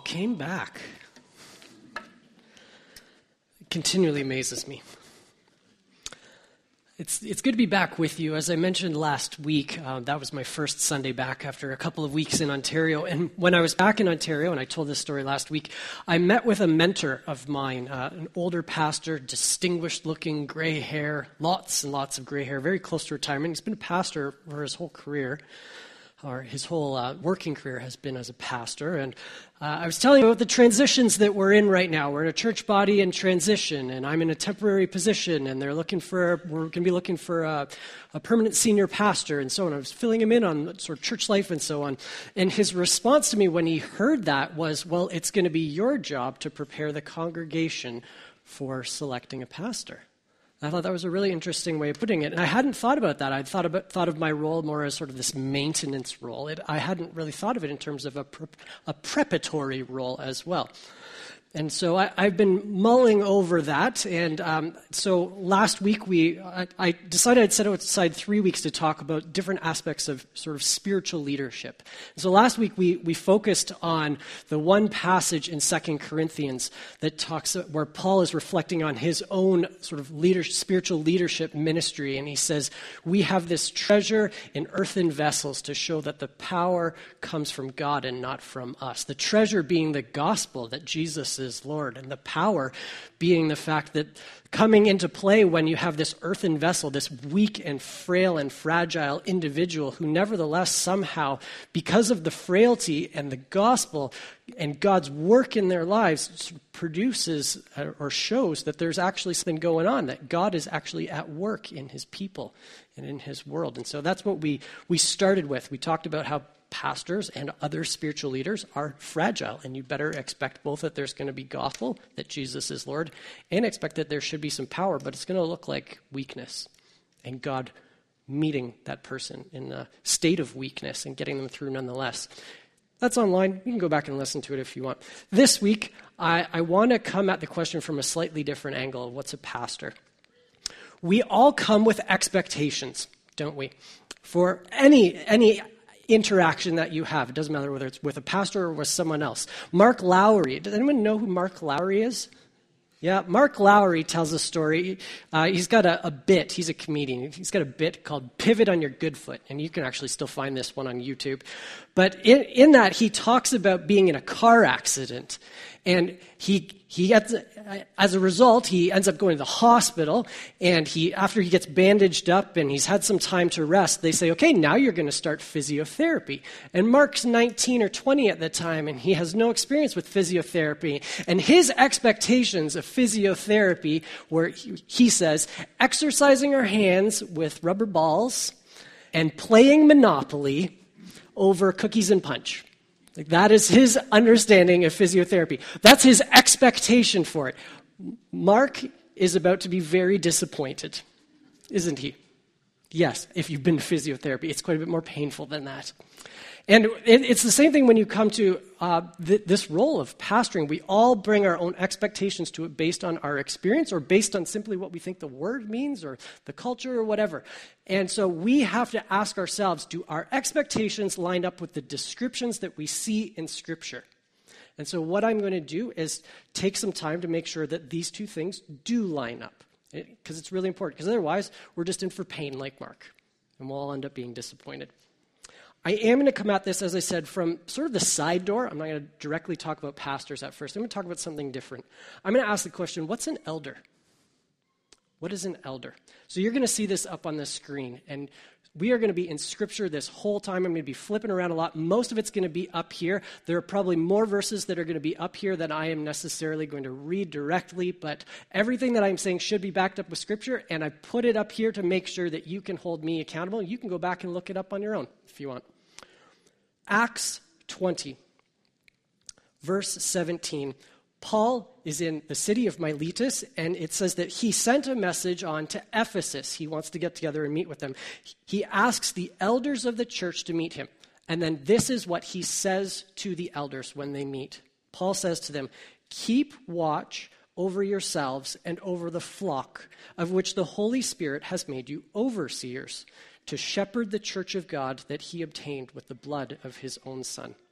came back. It continually amazes me. It's good to be back with you. As I mentioned last week, that was my first Sunday back after a couple of weeks in Ontario. And when I was back in Ontario, and I told this story last week, I met with a mentor of mine, an older pastor, distinguished-looking, gray hair, lots and lots of gray hair, very close to retirement. He's been a pastor for his whole career. Or his whole working career has been as a pastor. And I was telling you about the transitions that we're in right now. We're in a church body in transition, and I'm in a temporary position, and we're going to be looking for a permanent senior pastor, and so on. I was filling him in on sort of church life and so on. And his response to me when he heard that was, well, it's going to be your job to prepare the congregation for selecting a pastor. I thought that was a really interesting way of putting it. And I hadn't thought about that. I'd thought of my role more as sort of this maintenance role. I hadn't really thought of it in terms of a preparatory role as well. And so I've been mulling over that. And so last week I decided I'd set aside 3 weeks to talk about different aspects of sort of spiritual leadership. And so last week we focused on the one passage in 2 Corinthians that talks where Paul is reflecting on his own sort of spiritual leadership ministry. And he says, we have this treasure in earthen vessels to show that the power comes from God and not from us. The treasure being the gospel that Jesus is Lord, and the power being the fact that coming into play when you have this earthen vessel, this weak and frail and fragile individual who nevertheless somehow, because of the frailty and the gospel and God's work in their lives, produces or shows that there's actually something going on, that God is actually at work in his people and in his world. And so that's what we started with. We talked about how pastors and other spiritual leaders are fragile, and you better expect both that there's going to be gospel, that Jesus is Lord, and expect that there should be some power, but it's going to look like weakness and God meeting that person in a state of weakness and getting them through nonetheless. That's online. You can go back and listen to it if you want. This week, I want to come at the question from a slightly different angle of what's a pastor. We all come with expectations, don't we? For any interaction that you have. It doesn't matter whether it's with a pastor or with someone else. Mark Lowry. Does anyone know who Mark Lowry is? Yeah, Mark Lowry tells a story. He's got a bit. He's a comedian. He's got a bit called Pivot on Your Good Foot, and you can actually still find this one on YouTube. But in that, he talks about being in a car accident, and he gets, as a result, he ends up going to the hospital, and after he gets bandaged up and he's had some time to rest, they say, okay, now you're going to start physiotherapy. And Mark's 19 or 20 at the time, and he has no experience with physiotherapy. And his expectations of physiotherapy were, he says, exercising our hands with rubber balls and playing Monopoly over cookies and punch. Like, that is his understanding of physiotherapy. That's his expectation for it. Mark is about to be very disappointed, isn't he? Yes, if you've been to physiotherapy, it's quite a bit more painful than that. And it's the same thing when you come to this role of pastoring. We all bring our own expectations to it based on our experience or based on simply what we think the word means or the culture or whatever. And so we have to ask ourselves, do our expectations line up with the descriptions that we see in Scripture? And so what I'm going to do is take some time to make sure that these two things do line up, because it's really important, because otherwise we're just in for pain like Mark, and we'll all end up being disappointed. I am going to come at this, as I said, from sort of the side door. I'm not going to directly talk about pastors at first. I'm going to talk about something different. I'm going to ask the question, what's an elder? What is an elder? So you're going to see this up on the screen, and we are going to be in Scripture this whole time. I'm going to be flipping around a lot. Most of it's going to be up here. There are probably more verses that are going to be up here than I am necessarily going to read directly, but everything that I'm saying should be backed up with Scripture, and I put it up here to make sure that you can hold me accountable. You can go back and look it up on your own if you want. Acts 20, verse 17. Paul is in the city of Miletus, and it says that he sent a message on to Ephesus. He wants to get together and meet with them. He asks the elders of the church to meet him. And then this is what he says to the elders when they meet. Paul says to them, keep watch over yourselves and over the flock of which the Holy Spirit has made you overseers, to shepherd the church of God that he obtained with the blood of his own Son.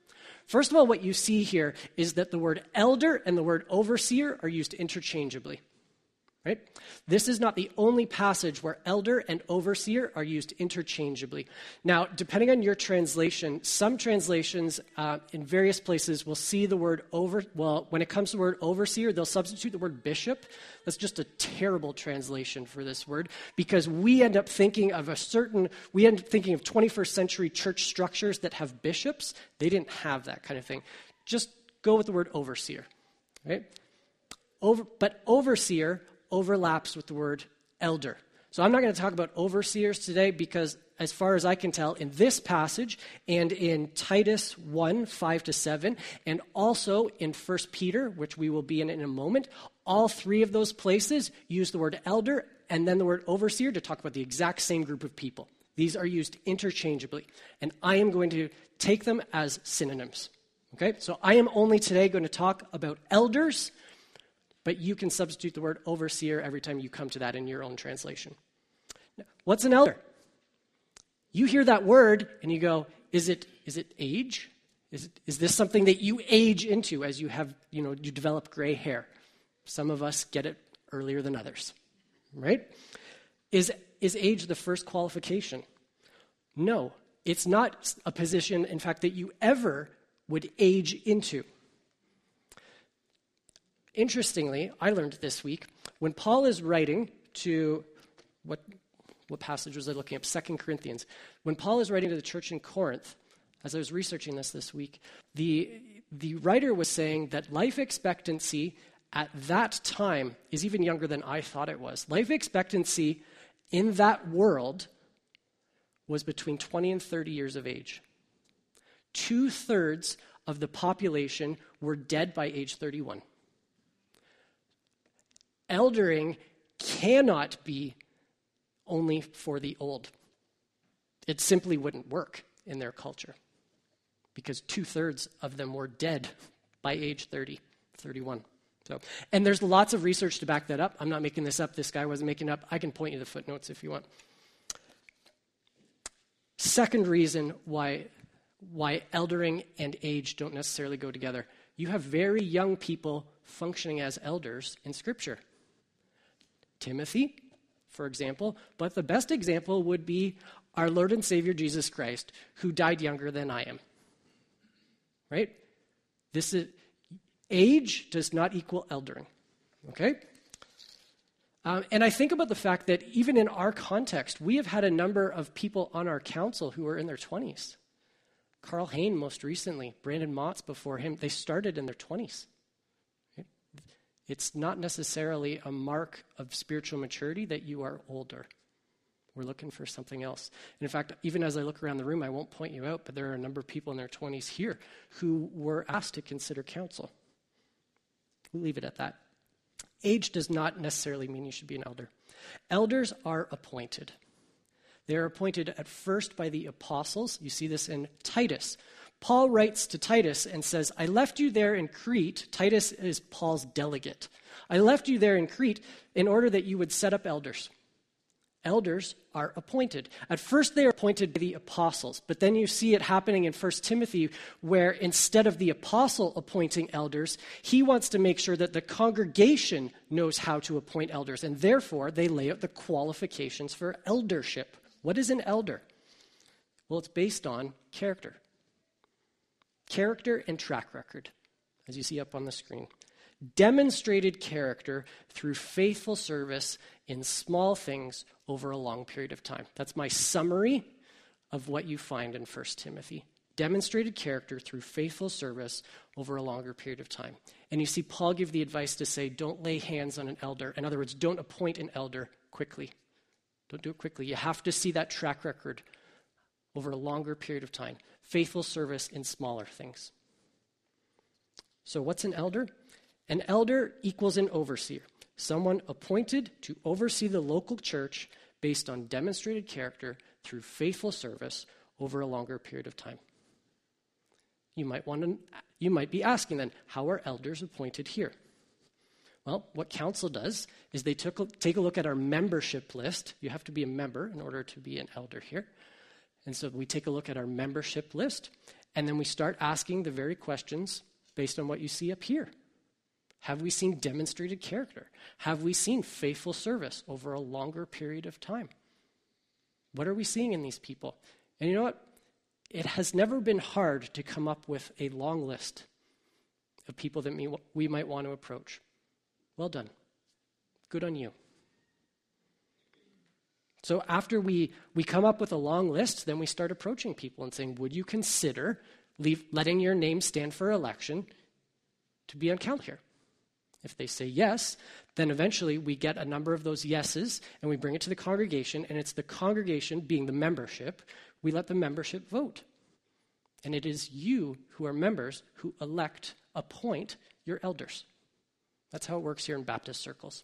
First of all, what you see here is that the word elder and the word overseer are used interchangeably. Right? This is not the only passage where elder and overseer are used interchangeably. Now, depending on your translation, some translations in various places will see the word when it comes to the word overseer, they'll substitute the word bishop. That's just a terrible translation for this word because we end up thinking of 21st century church structures that have bishops. They didn't have that kind of thing. Just go with the word overseer. Right? But overseer overlaps with the word elder. So I'm not going to talk about overseers today because as far as I can tell, in this passage and in Titus 1, 5-7, and also in 1 Peter, which we will be in a moment, all three of those places use the word elder and then the word overseer to talk about the exact same group of people. These are used interchangeably, and I am going to take them as synonyms. Okay? So I am only today going to talk about elders, but you can substitute the word overseer every time you come to that in your own translation. Now, what's an elder? You hear that word and you go, is it age? Is this something that you age into as you have, you develop gray hair? Some of us get it earlier than others, right? Is age the first qualification? No, it's not a position, in fact, that you ever would age into. Interestingly, I learned this week, when Paul is writing to, what passage was I looking up? 2 Corinthians. When Paul is writing to the church in Corinth, as I was researching this week, the writer was saying that life expectancy at that time is even younger than I thought it was. Life expectancy in that world was between 20 and 30 years of age. 2/3 of the population were dead by age 31. Eldering cannot be only for the old. It simply wouldn't work in their culture because 2/3 of them were dead by age 30, 31. And there's lots of research to back that up. I'm not making this up. This guy wasn't making it up. I can point you to the footnotes if you want. Second reason why eldering and age don't necessarily go together. You have very young people functioning as elders in Scripture. Timothy, for example, but the best example would be our Lord and Savior Jesus Christ, who died younger than I am. Right? Age does not equal eldering. Okay? And I think about the fact that even in our context, we have had a number of people on our council who are in their 20s. Carl Hain most recently, Brandon Motz before him, they started in their 20s. It's not necessarily a mark of spiritual maturity that you are older. We're looking for something else. And in fact, even as I look around the room, I won't point you out, but there are a number of people in their 20s here who were asked to consider counsel. We'll leave it at that. Age does not necessarily mean you should be an elder. Elders are appointed. They are appointed at first by the apostles. You see this in Titus. Paul writes to Titus and says, I left you there in Crete. Titus is Paul's delegate. I left you there in Crete in order that you would set up elders. Elders are appointed. At first they are appointed by the apostles, but then you see it happening in 1 Timothy where instead of the apostle appointing elders, he wants to make sure that the congregation knows how to appoint elders, and therefore they lay out the qualifications for eldership. What is an elder? Well, it's based on character. Character and track record, as you see up on the screen. Demonstrated character through faithful service in small things over a long period of time. That's my summary of what you find in 1 Timothy. Demonstrated character through faithful service over a longer period of time. And you see Paul give the advice to say, don't lay hands on an elder. In other words, don't appoint an elder quickly. Don't do it quickly. You have to see that track record over a longer period of time. Faithful service in smaller things. So what's an elder? An elder equals an overseer, someone appointed to oversee the local church based on demonstrated character through faithful service over a longer period of time. You might be asking then, how are elders appointed here? Well, what council does is they take a look at our membership list. You have to be a member in order to be an elder here. And so we take a look at our membership list, And then we start asking the very questions based on what you see up here. Have we seen demonstrated character? Have we seen faithful service over a longer period of time? What are we seeing in these people? And you know what? It has never been hard to come up with a long list of people that we might want to approach. Well done. Good on you. So after we come up with a long list, then we start approaching people and saying, would you consider letting your name stand for election to be on count here? If they say yes, then eventually we get a number of those yeses and we bring it to the congregation, and it's the congregation, being the membership, we let the membership vote. And it is you who are members who appoint your elders. That's how it works here in Baptist circles.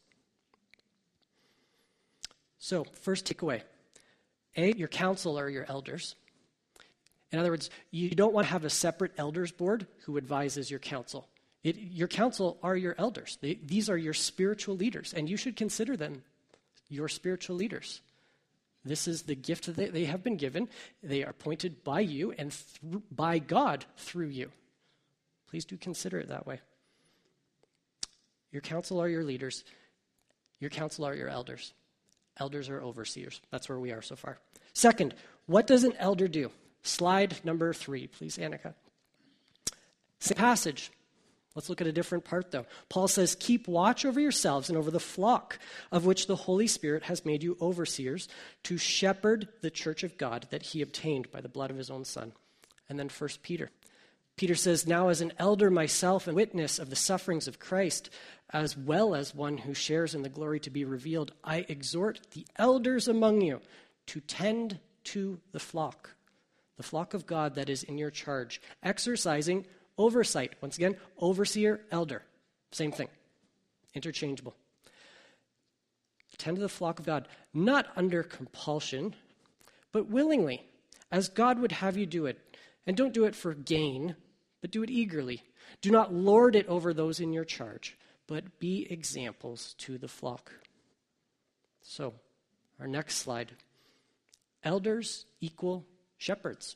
So, first takeaway. A, your council are your elders. In other words, you don't want to have a separate elders board who advises your council. Your council are your elders. These are your spiritual leaders, and you should consider them your spiritual leaders. This is the gift that they have been given. They are appointed by you and by God through you. Please do consider it that way. Your council are your leaders. Your council are your elders. Elders are overseers. That's where we are so far. Second, what does an elder do? Slide number 3, please, Annika. Same passage. Let's look at a different part, though. Paul says, keep watch over yourselves and over the flock of which the Holy Spirit has made you overseers to shepherd the church of God that he obtained by the blood of his own Son. And then 1 Peter. Peter says, now as an elder myself and witness of the sufferings of Christ, as well as one who shares in the glory to be revealed, I exhort the elders among you to tend to the flock of God that is in your charge, exercising oversight. Once again, overseer, elder. Same thing. Interchangeable. Tend to the flock of God, not under compulsion, but willingly, as God would have you do it. And don't do it for gain, but do it eagerly. Do not lord it over those in your charge, but be examples to the flock. So, our next slide. Elders equal shepherds.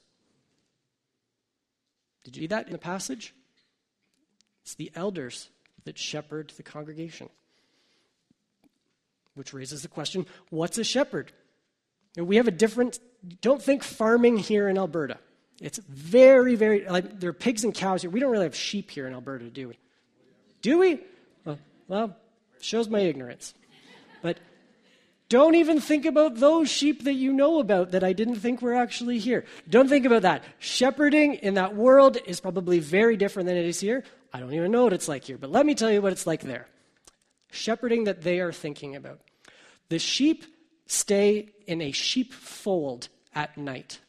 Did you see that in the passage? It's the elders that shepherd the congregation. Which raises the question, what's a shepherd? And we have a different, don't think farming here in Alberta. It's very, very, like there are pigs and cows here. We don't really have sheep here in Alberta, do we? Do we? Well, shows my ignorance. But don't even think about those sheep that you know about that I didn't think were actually here. Don't think about that. Shepherding in that world is probably very different than it is here. I don't even know what it's like here, but let me tell you what it's like there. Shepherding that they are thinking about. The sheep stay in a sheepfold at night.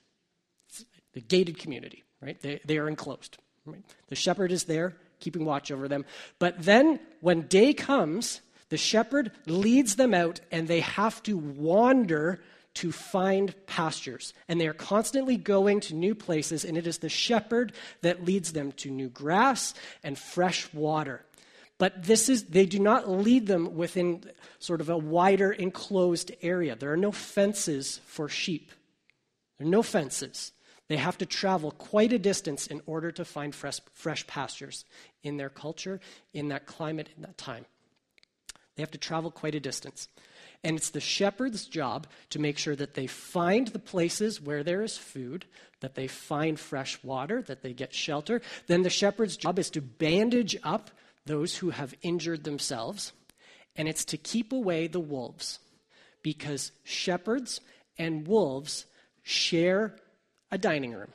The gated community, right? They are enclosed. Right? The shepherd is there, keeping watch over them. But then, when day comes, the shepherd leads them out, and they have to wander to find pastures. And they are constantly going to new places, and it is the shepherd that leads them to new grass and fresh water. But they do not lead them within sort of a wider enclosed area. There are no fences for sheep. There are no fences. They have to travel quite a distance in order to find fresh pastures in their culture, in that climate, in that time. They have to travel quite a distance. And it's the shepherd's job to make sure that they find the places where there is food, that they find fresh water, that they get shelter. Then the shepherd's job is to bandage up those who have injured themselves, and it's to keep away the wolves, because shepherds and wolves share a dining room,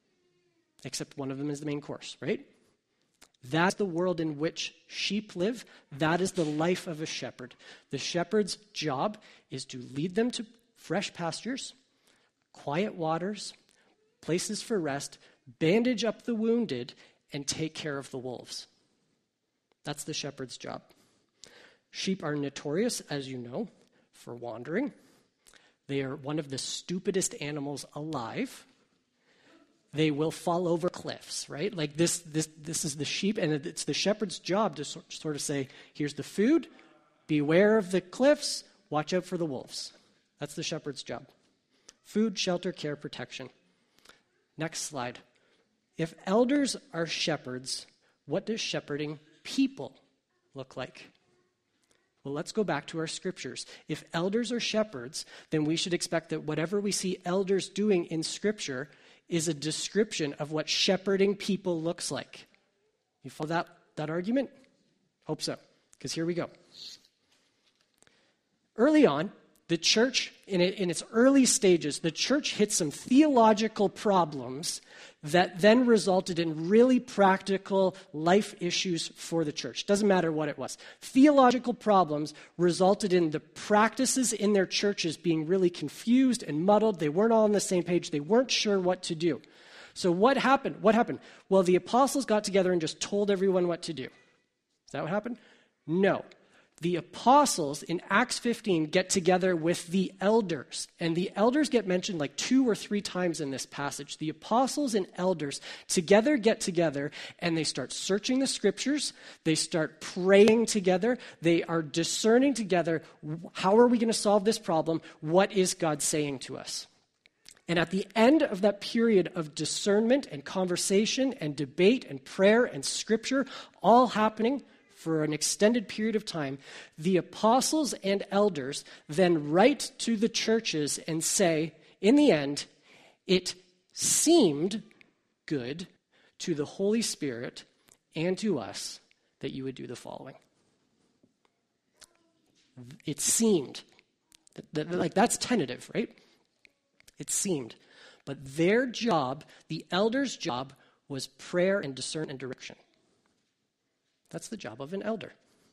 except one of them is the main course, right? That's the world in which sheep live. That is the life of a shepherd. The shepherd's job is to lead them to fresh pastures, quiet waters, places for rest, bandage up the wounded, and take care of the wolves. That's the shepherd's job. Sheep are notorious, as you know, for wandering. They are one of the stupidest animals alive. They will fall over cliffs, right? Like this is the sheep, and it's the shepherd's job to sort of say, here's the food, beware of the cliffs, watch out for the wolves. That's the shepherd's job. Food, shelter, care, protection. Next slide. If elders are shepherds, what does shepherding people look like? Well, let's go back to our scriptures. If elders are shepherds, then we should expect that whatever we see elders doing in scripture is a description of what shepherding people looks like. You follow that argument? Hope so, because here we go. Early on, the church, in its early stages, the church hit some theological problems that then resulted in really practical life issues for the church. Doesn't matter what it was. Theological problems resulted in the practices in their churches being really confused and muddled. They weren't all on the same page. They weren't sure what to do. So what happened? Well, the apostles got together and just told everyone what to do. Is that what happened? No. The apostles in Acts 15 get together with the elders, and the elders get mentioned like 2 or 3 times in this passage. The apostles and elders together get together, and they start searching the scriptures. They start praying together. They are discerning together, how are we going to solve this problem? What is God saying to us? And at the end of that period of discernment and conversation and debate and prayer and scripture all happening for an extended period of time, the apostles and elders then write to the churches and say, in the end, it seemed good to the Holy Spirit and to us that you would do the following. It seemed. Like, that's tentative, right? It seemed. But their job, the elders' job, was prayer and discern and direction. That's the job of an elder.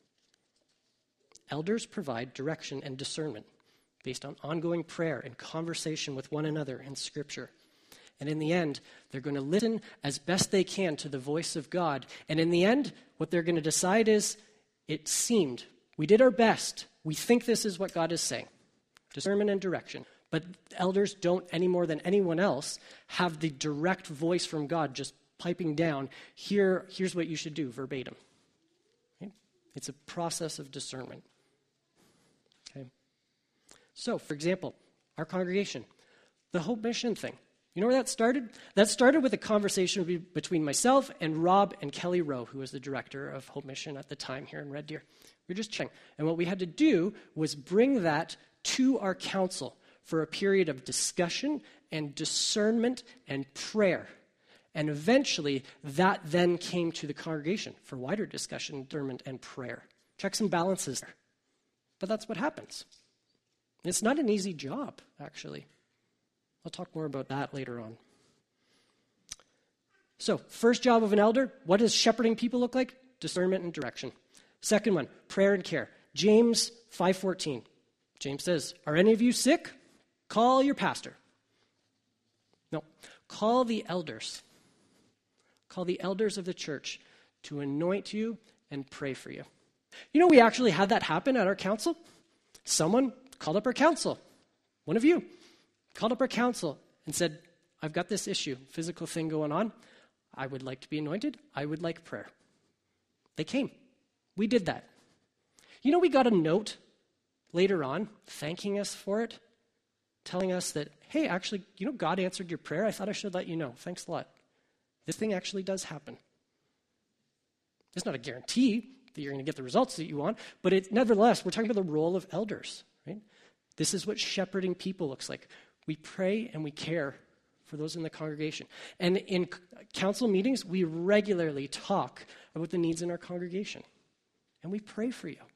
Elders provide direction and discernment based on ongoing prayer and conversation with one another in Scripture. And in the end, they're going to listen as best they can to the voice of God. And in the end, what they're going to decide is, it seemed. We did our best. We think this is what God is saying. Discernment and direction. But elders don't, any more than anyone else, have the direct voice from God just piping down, here's what you should do, verbatim. Okay? It's a process of discernment. Okay? So, for example, our congregation, the Hope Mission thing. You know where that started? That started with a conversation between myself and Rob and Kelly Rowe, who was the director of Hope Mission at the time here in Red Deer. We were just chatting. And what we had to do was bring that to our council for a period of discussion and discernment and prayer. And eventually, that then came to the congregation for wider discussion, discernment, and prayer. Checks and balances there. But that's what happens. It's not an easy job, actually. I'll talk more about that later on. So, first job of an elder, what does shepherding people look like? Discernment and direction. Second one, prayer and care. James 5:14. James says, are any of you sick? Call your pastor. No, call the elders. Call the elders of the church to anoint you and pray for you. You know, we actually had that happen at our council. Someone called up our council. One of you called up our council and said, I've got this issue, physical thing going on. I would like to be anointed. I would like prayer. They came. We did that. You know, we got a note later on thanking us for it, telling us that, hey, actually, you know, God answered your prayer. I thought I should let you know. Thanks a lot. This thing actually does happen. It's not a guarantee that you're going to get the results that you want, but nevertheless, we're talking about the role of elders, right? This is what shepherding people looks like. We pray and we care for those in the congregation. And in council meetings, we regularly talk about the needs in our congregation. And we pray for you.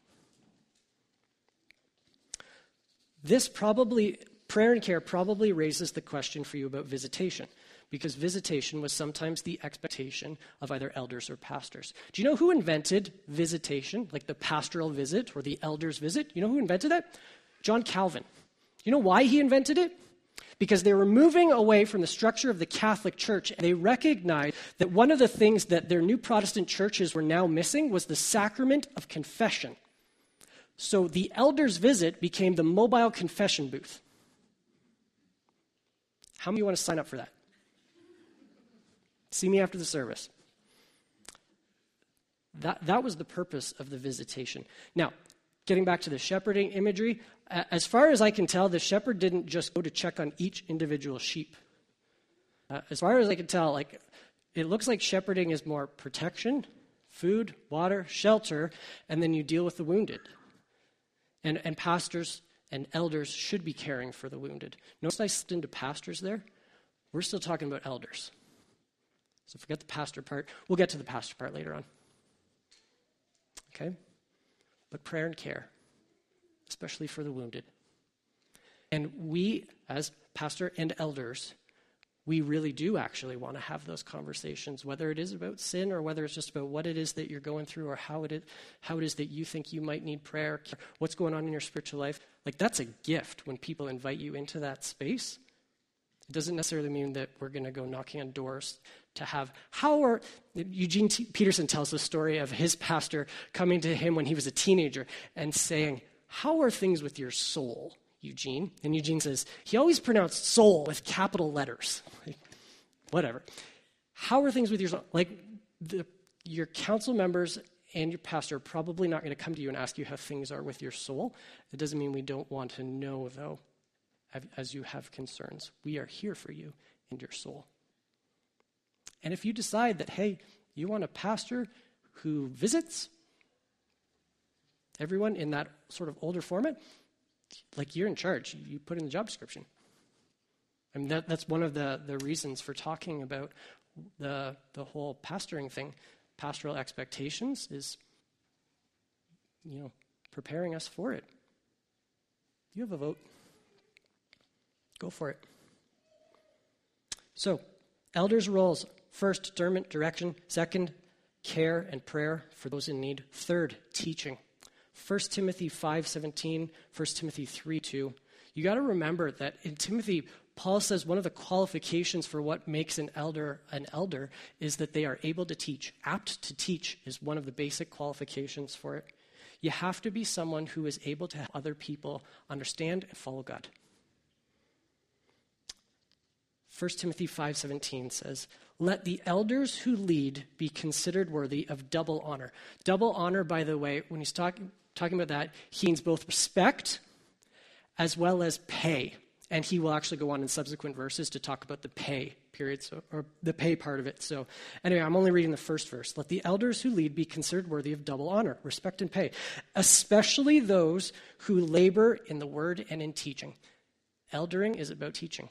Prayer and care probably raises the question for you about visitation, because visitation was sometimes the expectation of either elders or pastors. Do you know who invented visitation, like the pastoral visit or the elder's visit? You know who invented that? John Calvin. You know why he invented it? Because they were moving away from the structure of the Catholic Church, and they recognized that one of the things that their new Protestant churches were now missing was the sacrament of confession. So the elder's visit became the mobile confession booth. How many of you want to sign up for that? See me after the service. That was the purpose of the visitation. Now, getting back to the shepherding imagery, as far as I can tell, the shepherd didn't just go to check on each individual sheep. As far as I can tell, it looks like shepherding is more protection, food, water, shelter, and then you deal with the wounded. And pastors and elders should be caring for the wounded. Notice I slipped into pastors there. We're still talking about elders. So forget the pastor part. We'll get to the pastor part later on. Okay? But prayer and care, especially for the wounded. And we, as pastor and elders, we really do actually want to have those conversations, whether it is about sin or whether it's just about what it is that you're going through or how it is that you think you might need prayer, what's going on in your spiritual life. Like, that's a gift when people invite you into that space. It doesn't necessarily mean that we're going to go knocking on doors to have, Eugene Peterson tells the story of his pastor coming to him when he was a teenager and saying, "How are things with your soul, Eugene?" And Eugene says, he always pronounced soul with capital letters. Like, whatever. How are things with your soul? Like, your council members and your pastor are probably not going to come to you and ask you how things are with your soul. It doesn't mean we don't want to know, though, as you have concerns. We are here for you and your soul. And if you decide that, hey, you want a pastor who visits everyone in that sort of older format, like, you're in charge. You put in the job description. I mean, that's one of the reasons for talking about the whole pastoring thing. Pastoral expectations is, preparing us for it. You have a vote. Go for it. So, elders' roles. First, discernment, direction. Second, care and prayer for those in need. Third, teaching. 1 Timothy 5:17, 1 Timothy 3:2. You got to remember that in Timothy, Paul says one of the qualifications for what makes an elder is that they are able to teach. Apt to teach is one of the basic qualifications for it. You have to be someone who is able to help other people understand and follow God. 1 Timothy 5:17 says, "Let the elders who lead be considered worthy of double honor." Double honor, by the way, when he's talking about that, he means both respect as well as pay. And he will actually go on in subsequent verses to talk about the pay period, or the pay part of it. So anyway, I'm only reading the first verse. "Let the elders who lead be considered worthy of double honor, respect and pay, especially those who labor in the word and in teaching." Eldering is about teaching.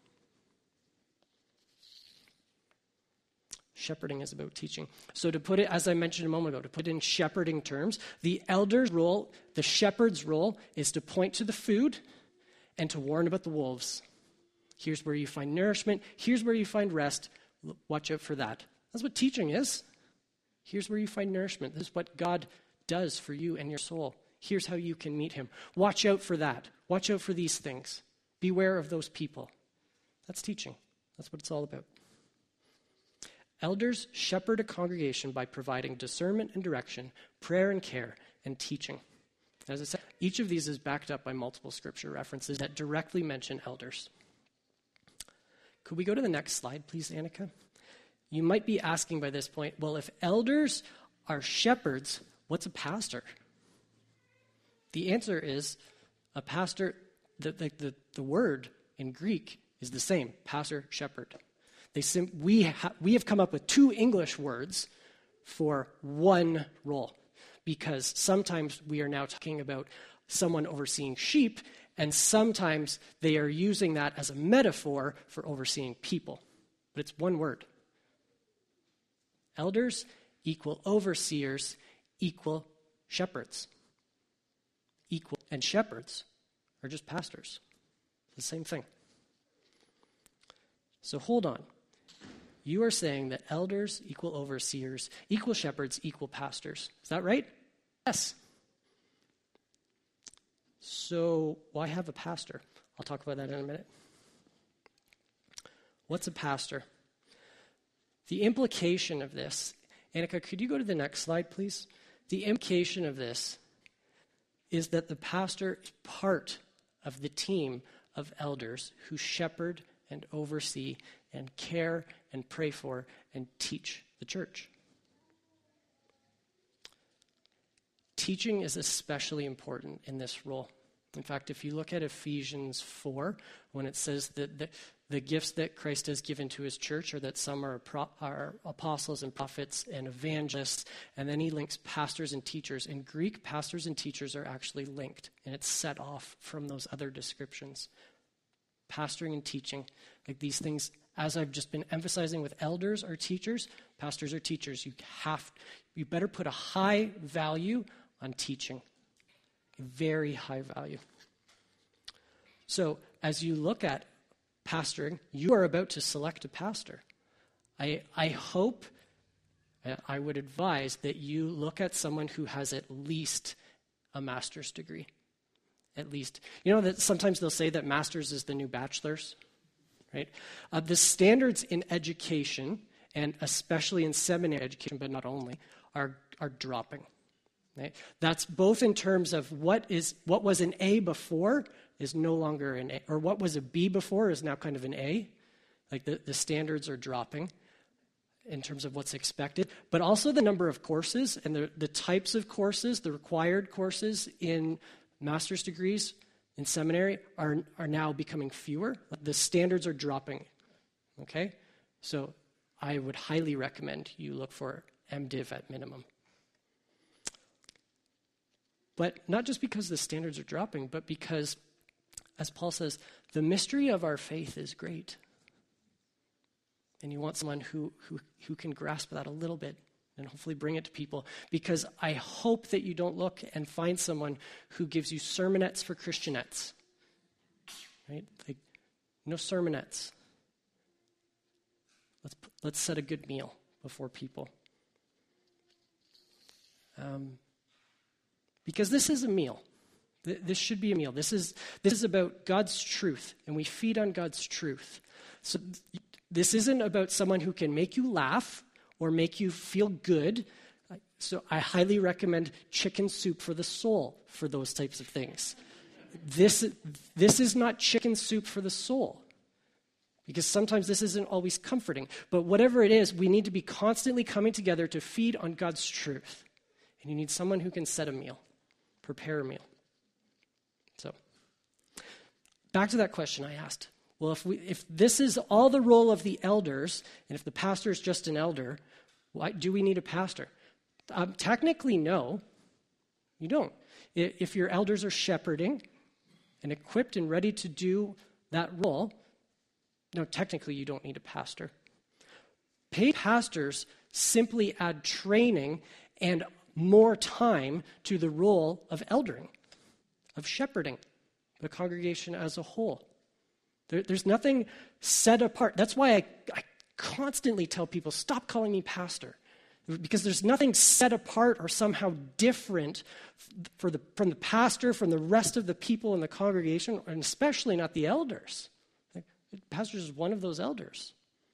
Shepherding is about teaching. So to put it, as I mentioned a moment ago, to put it in shepherding terms, the elder's role, the shepherd's role, is to point to the food and to warn about the wolves. Here's where you find nourishment. Here's where you find rest. Watch out for that. That's what teaching is. Here's where you find nourishment. This is what God does for you and your soul. Here's how you can meet him. Watch out for that. Watch out for these things. Beware of those people. That's teaching. That's what it's all about. Elders shepherd a congregation by providing discernment and direction, prayer and care, and teaching. As I said, each of these is backed up by multiple scripture references that directly mention elders. Could we go to the next slide, please, Annika? You might be asking by this point, well, if elders are shepherds, what's a pastor? The answer is a pastor, the word in Greek is the same, pastor, shepherd. We have come up with two English words for one role, because sometimes we are now talking about someone overseeing sheep, and sometimes they are using that as a metaphor for overseeing people. But it's one word. Elders equal overseers equal shepherds. And shepherds are just pastors. It's the same thing. So hold on. You are saying that elders equal overseers, equal shepherds, equal pastors. Is that right? Yes. So why have a pastor? I'll talk about that in a minute. What's a pastor? The implication of this, Annika, could you go to the next slide, please? The implication of this is that the pastor is part of the team of elders who shepherd and oversee and care and pray for and teach the church. Teaching is especially important in this role. In fact, if you look at Ephesians 4, when it says that the gifts that Christ has given to his church are that some are apostles and prophets and evangelists, and then he links pastors and teachers. In Greek, pastors and teachers are actually linked, and it's set off from those other descriptions. Pastoring and teaching, like these things, as I've just been emphasizing with elders or teachers, pastors or teachers, you better put a high value on teaching, a very high value. So as you look at pastoring, you are about to select a pastor. I hope, I would advise that you look at someone who has at least a master's degree. At least. You know that sometimes they'll say that master's is the new bachelor's, right? The standards in education, and especially in seminary education, but not only, are dropping. Right? That's both in terms of what was an A before is no longer an A, or what was a B before is now kind of an A. Like the standards are dropping in terms of what's expected, but also the number of courses and the types of courses, the required courses in master's degrees in seminary are now becoming fewer. The standards are dropping. Okay? So I would highly recommend you look for MDiv at minimum. But not just because the standards are dropping, but because, as Paul says, the mystery of our faith is great. And you want someone who can grasp that a little bit and hopefully bring it to people. Because I hope that you don't look and find someone who gives you sermonettes for Christianettes. Right? Like, no sermonettes. Let's set a good meal before people. Because this is a meal. This should be a meal. This is about God's truth, and we feed on God's truth. So this isn't about someone who can make you laugh or make you feel good. So I highly recommend chicken soup for the soul for those types of things. This is not chicken soup for the soul, because sometimes this isn't always comforting. But whatever it is, we need to be constantly coming together to feed on God's truth. And you need someone who can set a meal, prepare a meal. So, back to that question I asked. Well, if this is all the role of the elders, and if the pastor is just an elder, why do we need a pastor? Technically, no, you don't. If your elders are shepherding and equipped and ready to do that role, no, technically you don't need a pastor. Paid pastors simply add training and more time to the role of eldering, of shepherding the congregation as a whole. There's nothing set apart. That's why I constantly tell people, stop calling me pastor. Because there's nothing set apart or somehow different from the pastor, from the rest of the people in the congregation, and especially not the elders. The pastor is one of those elders.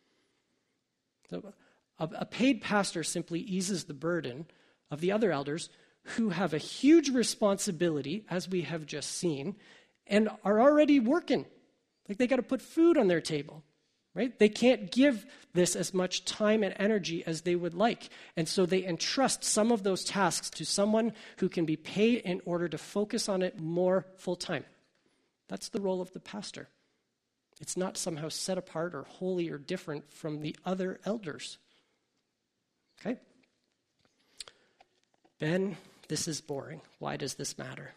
So a paid pastor simply eases the burden of the other elders who have a huge responsibility, as we have just seen, and are already working. Like they got to put food on their table, right? They can't give this as much time and energy as they would like. And so they entrust some of those tasks to someone who can be paid in order to focus on it more full time. That's the role of the pastor. It's not somehow set apart or holy or different from the other elders. Okay? Ben, this is boring. Why does this matter?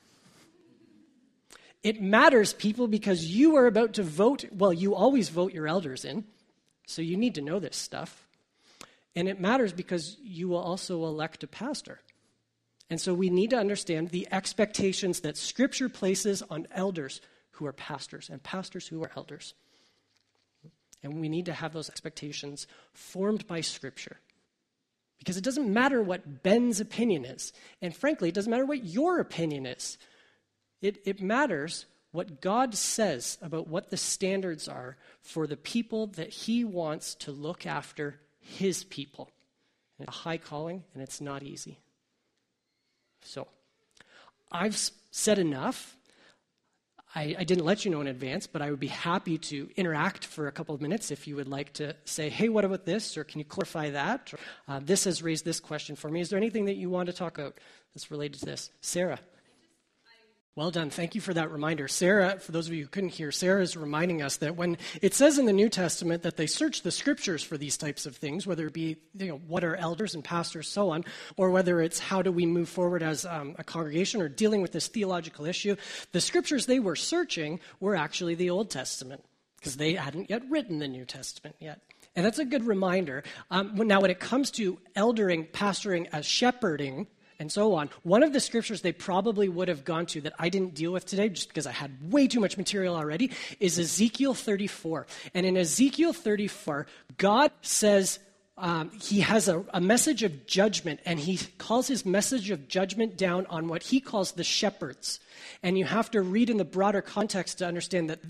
It matters, people, because you are about to vote. Well, you always vote your elders in, so you need to know this stuff. And it matters because you will also elect a pastor. And so we need to understand the expectations that Scripture places on elders who are pastors and pastors who are elders. And we need to have those expectations formed by Scripture. Because it doesn't matter what Ben's opinion is. And frankly, it doesn't matter what your opinion is. It matters what God says about what the standards are for the people that he wants to look after his people. And it's a high calling, and it's not easy. So, I've said enough. I didn't let you know in advance, but I would be happy to interact for a couple of minutes if you would like to say, hey, what about this? Or can you clarify that? Or, this has raised this question for me. Is there anything that you want to talk about that's related to this? Sarah. Well done. Thank you for that reminder. Sarah, for those of you who couldn't hear, Sarah is reminding us that when it says in the New Testament that they search the scriptures for these types of things, whether it be, what are elders and pastors, so on, or whether it's how do we move forward as a congregation or dealing with this theological issue, the scriptures they were searching were actually the Old Testament because they hadn't yet written the New Testament yet. And that's a good reminder. Now, when it comes to eldering, pastoring as shepherding, and so on, one of the scriptures they probably would have gone to that I didn't deal with today just because I had way too much material already is Ezekiel 34. And in Ezekiel 34, God says he has a message of judgment, and he calls his message of judgment down on what he calls the shepherds. And you have to read in the broader context to understand that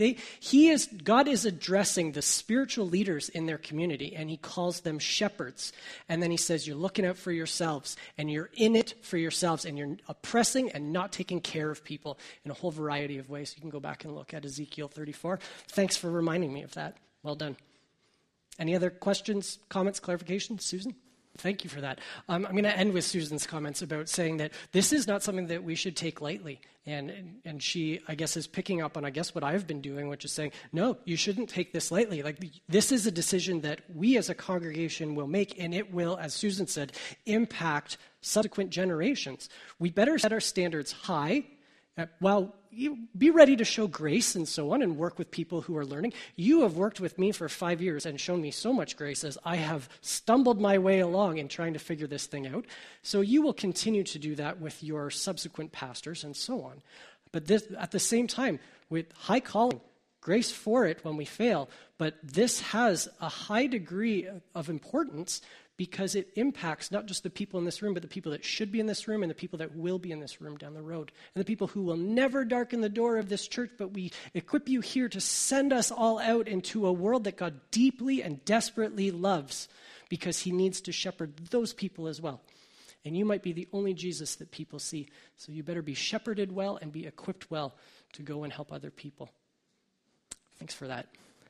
God is addressing the spiritual leaders in their community, and he calls them shepherds. And then he says, you're looking out for yourselves, and you're in it for yourselves, and you're oppressing and not taking care of people in a whole variety of ways. You can go back and look at Ezekiel 34. Thanks for reminding me of that. Well done. Any other questions, comments, clarifications? Susan? Thank you for that. I'm going to end with Susan's comments about saying that this is not something that we should take lightly. And she, I guess, is picking up on, what I've been doing, which is saying, no, you shouldn't take this lightly. This is a decision that we as a congregation will make, and it will, as Susan said, impact subsequent generations. We better set our standards high. While you be ready to show grace and so on and work with people who are learning. You have worked with me for 5 years and shown me so much grace as I have stumbled my way along in trying to figure this thing out. So you will continue to do that with your subsequent pastors and so on. But this, at the same time, with high calling, grace for it when we fail, but this has a high degree of importance because it impacts not just the people in this room, but the people that should be in this room and the people that will be in this room down the road. And the people who will never darken the door of this church, but we equip you here to send us all out into a world that God deeply and desperately loves because he needs to shepherd those people as well. And you might be the only Jesus that people see. So you better be shepherded well and be equipped well to go and help other people. Thanks for that.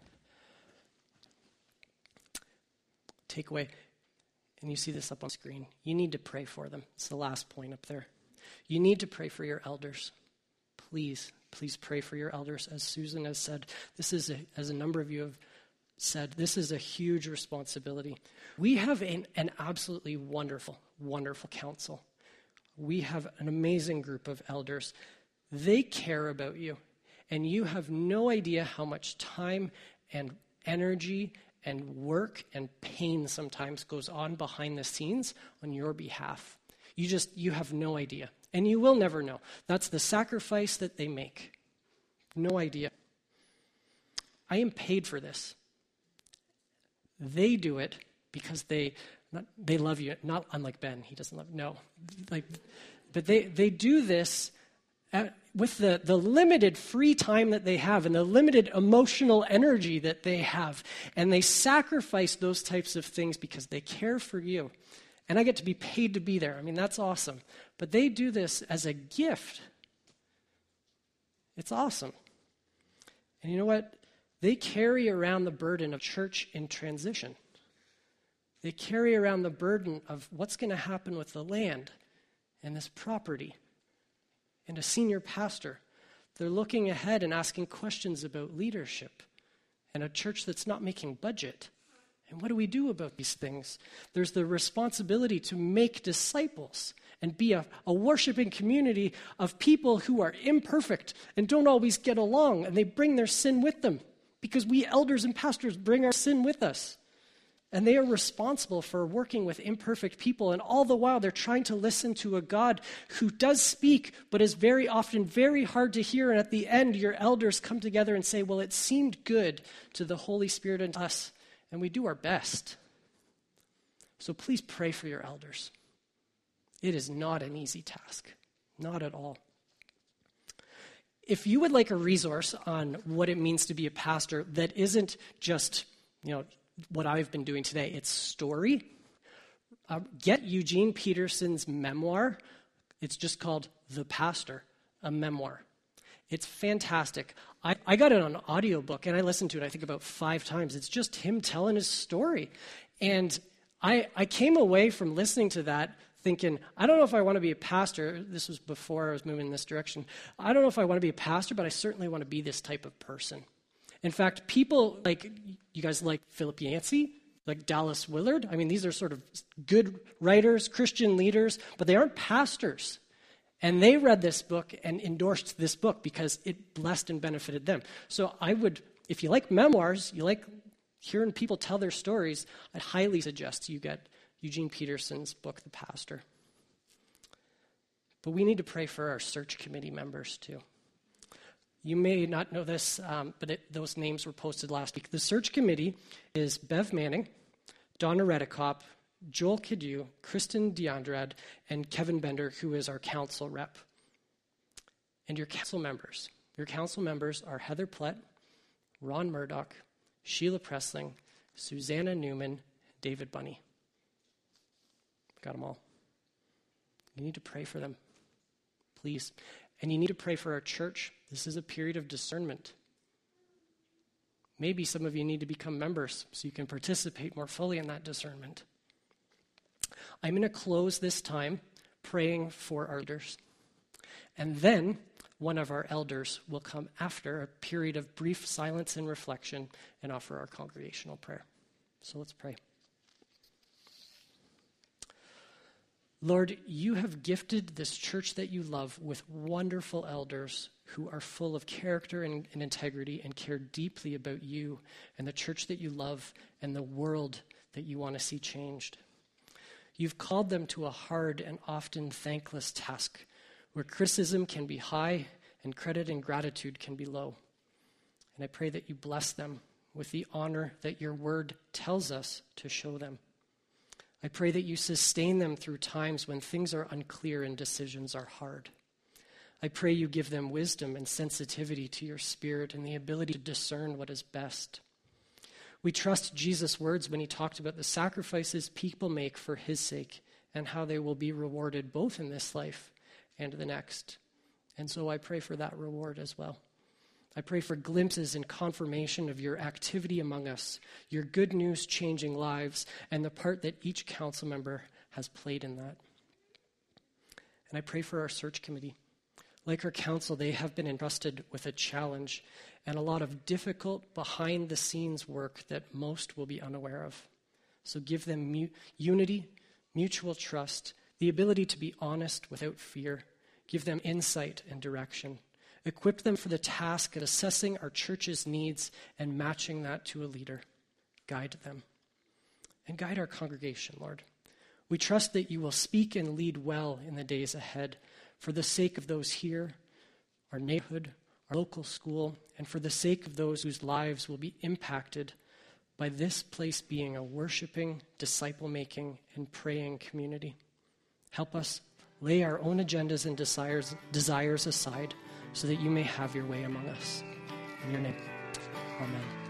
Takeaway. And you see this up on screen. You need to pray for them. It's the last point up there. You need to pray for your elders. Please pray for your elders. As Susan has said, as a number of you have said, this is a huge responsibility. We have an absolutely wonderful, wonderful council. We have an amazing group of elders. They care about you, and you have no idea how much time and energy and work and pain sometimes goes on behind the scenes on your behalf. You have no idea. And you will never know. That's the sacrifice that they make. No idea. I am paid for this. They do it because they love you. Not unlike Ben. He doesn't love, no. But they do this with the limited free time that they have and the limited emotional energy that they have. And they sacrifice those types of things because they care for you. And I get to be paid to be there. I mean, that's awesome. But they do this as a gift. It's awesome. And you know what? They carry around the burden of church in transition. They carry around the burden of what's going to happen with the land and this property. And a senior pastor, they're looking ahead and asking questions about leadership and a church that's not making budget. And what do we do about these things? There's the responsibility to make disciples and be a worshiping community of people who are imperfect and don't always get along, and they bring their sin with them because we elders and pastors bring our sin with us. And they are responsible for working with imperfect people. And all the while, they're trying to listen to a God who does speak, but is very often very hard to hear. And at the end, your elders come together and say, well, it seemed good to the Holy Spirit and us. And we do our best. So please pray for your elders. It is not an easy task. Not at all. If you would like a resource on what it means to be a pastor that isn't just, what I've been doing today, it's story. Get Eugene Peterson's memoir. It's just called The Pastor, a memoir. It's fantastic. I got it on audiobook, and I listened to it, I think, about 5 times. It's just him telling his story. And I came away from listening to that thinking, I don't know if I want to be a pastor. This was before I was moving in this direction. I don't know if I want to be a pastor, but I certainly want to be this type of person. In fact, people like, you guys like Philip Yancey, like Dallas Willard. I mean, these are sort of good writers, Christian leaders, but they aren't pastors. And they read this book and endorsed this book because it blessed and benefited them. So I would, if you like memoirs, you like hearing people tell their stories, I'd highly suggest you get Eugene Peterson's book, The Pastor. But we need to pray for our search committee members too. You may not know this, but those names were posted last week. The search committee is Bev Manning, Donna Redekop, Joel Kidu, Kristen DeAndrade, and Kevin Bender, who is our council rep. And your council members are Heather Plett, Ron Murdoch, Sheila Pressling, Susanna Newman, David Bunny. Got them all. You need to pray for them, please. And you need to pray for our church. This is a period of discernment. Maybe some of you need to become members so you can participate more fully in that discernment. I'm going to close this time praying for our leaders. And then one of our elders will come after a period of brief silence and reflection and offer our congregational prayer. So let's pray. Lord, you have gifted this church that you love with wonderful elders who are full of character and integrity and care deeply about you and the church that you love and the world that you want to see changed. You've called them to a hard and often thankless task where criticism can be high and credit and gratitude can be low. And I pray that you bless them with the honor that your word tells us to show them. I pray that you sustain them through times when things are unclear and decisions are hard. I pray you give them wisdom and sensitivity to your spirit and the ability to discern what is best. We trust Jesus' words when he talked about the sacrifices people make for his sake and how they will be rewarded both in this life and the next. And so I pray for that reward as well. I pray for glimpses and confirmation of your activity among us, your good news changing lives, and the part that each council member has played in that. And I pray for our search committee. Like our council, they have been entrusted with a challenge and a lot of difficult behind-the-scenes work that most will be unaware of. So give them unity, mutual trust, the ability to be honest without fear. Give them insight and direction. Equip them for the task of assessing our church's needs and matching that to a leader. Guide them. And guide our congregation, Lord. We trust that you will speak and lead well in the days ahead for the sake of those here, our neighborhood, our local school, and for the sake of those whose lives will be impacted by this place being a worshiping, disciple-making, and praying community. Help us lay our own agendas and desires aside so that you may have your way among us. In your name, amen.